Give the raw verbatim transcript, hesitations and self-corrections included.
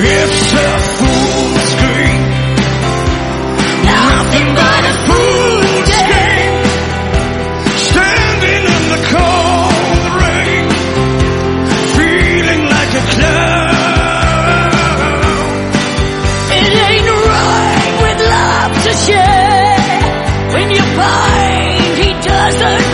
It's a fool's game, nothing but a fool's game. Standing in the cold rain, feeling like a clown. It ain't right with love to share when you find he doesn't